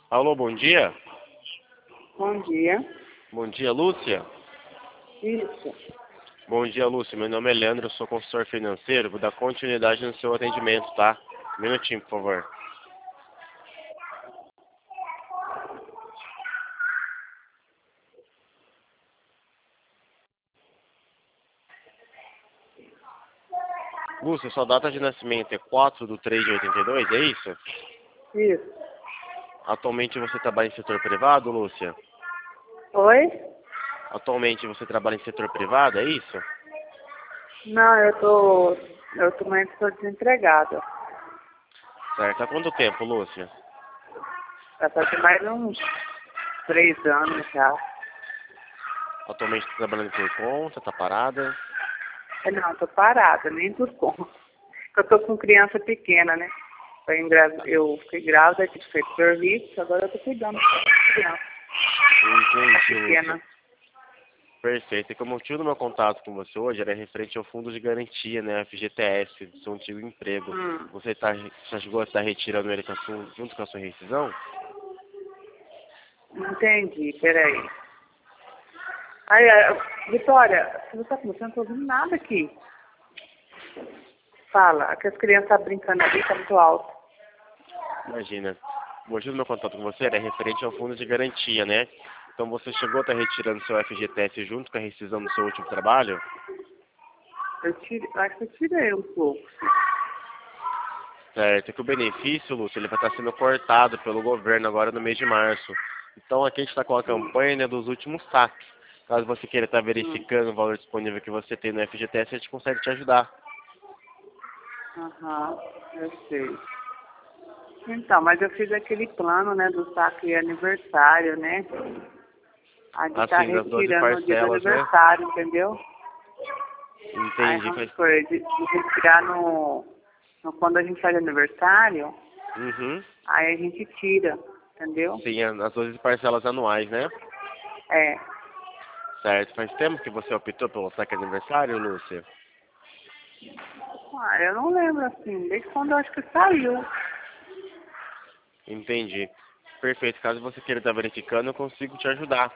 Alô, bom dia. Bom dia. Bom dia, Lúcia. Isso. Bom dia, Lúcia. Meu nome é Leandro, eu sou consultor financeiro. Vou dar continuidade no seu atendimento, tá? Um minutinho, por favor. Lúcia, sua data de nascimento é 4/3/82, é isso? Isso. Atualmente você trabalha em setor privado, Lúcia? Oi? Atualmente você trabalha em setor privado, é isso? Não, eu também estou desempregada. Certo. Há quanto tempo, Lúcia? Já faz mais uns 3 anos já. Atualmente está trabalhando por conta, tá parada? Não, estou parada, nem por conta. Eu estou com criança pequena, né? Eu fiquei grávida, tive feito serviço, agora eu estou cuidando da criança. Entendi, Pequena. Lúcia. Perfeito. E como o motivo do meu contato com você hoje era referente ao fundo de garantia, né, FGTS, do seu antigo emprego. Você já chegou a estar retirando ele junto com a sua rescisão? Entendi, peraí. Aí, Vitória, você está começando, não estou ouvindo nada aqui. Fala, que as crianças estão brincando ali, está muito alto. Imagina. O motivo do meu contato com você era referente ao fundo de garantia, né? Então você chegou a estar retirando seu FGTS junto com a rescisão do seu último trabalho? Acho que eu tirei um pouco. Certo. É que o benefício, Lúcio, ele vai estar sendo cortado pelo governo agora no mês de março. Então aqui a gente está com a campanha, né, dos últimos saques. Caso você queira estar verificando o valor disponível que você tem no FGTS, a gente consegue te ajudar. Aham, eu sei. Então, mas eu fiz aquele plano, né, do saque aniversário, né? A de estar Assim, das 12 retirando no dia do parcelas, né? aniversário, entendeu? Aí Entendi. vamos supor, de retirar quando a gente faz aniversário, Uhum. aí a gente tira, entendeu? Sim, as 12 parcelas anuais, né? É. Certo. Faz tempo que você optou pelo saque aniversário, Lúcia? Ah, eu não lembro assim, desde quando eu acho que saiu. Entendi. Perfeito. Caso você queira estar verificando, eu consigo te ajudar.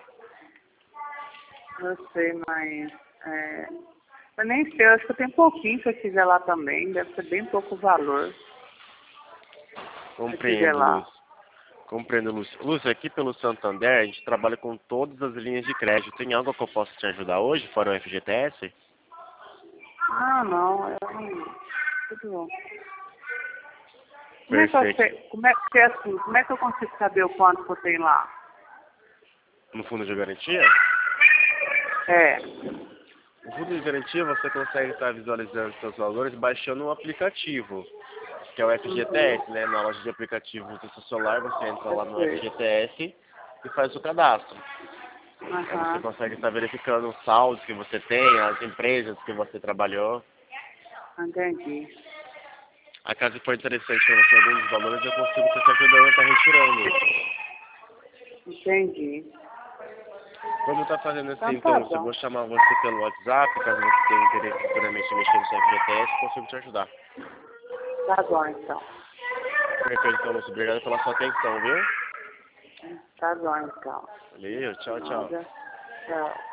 Eu sei, mas eu nem sei, eu acho que eu tenho pouquinho se eu tiver lá também, deve ser bem pouco valor se eu tiver Compreendo, lá. Lúcia. Compreendo, Lúcia. Lúcia, aqui pelo Santander, a gente trabalha com todas as linhas de crédito. Tem algo que eu possa te ajudar hoje, fora o FGTS? Ah, não, eu não. Tudo bom. Perfeito. Como é que eu consigo saber o quanto que eu tenho lá? No fundo de garantia? É. No fundo de garantia, você consegue estar visualizando seus valores baixando um aplicativo, que é o FGTS, né? Na loja de aplicativos do seu celular, você entra lá no Sei. FGTS e faz o cadastro. Aí você Aham, consegue estar verificando os saldos que você tem, as empresas que você trabalhou. entendi. A caso for interessante para você alguns dos valores, eu consigo estar te ajudando a estar retirando. Entendi. Vamos estar fazendo assim, Então tá então, Lúcia. Eu bom. vou chamar você pelo WhatsApp, caso você tenha interesse futuramente em mexer no seu FGTS, eu consigo te ajudar. Tá bom, então. Perfeito, então, Lúcia. Obrigado pela sua atenção, viu? Tá bom, então. Valeu, tchau, tchau. Nada. Tchau.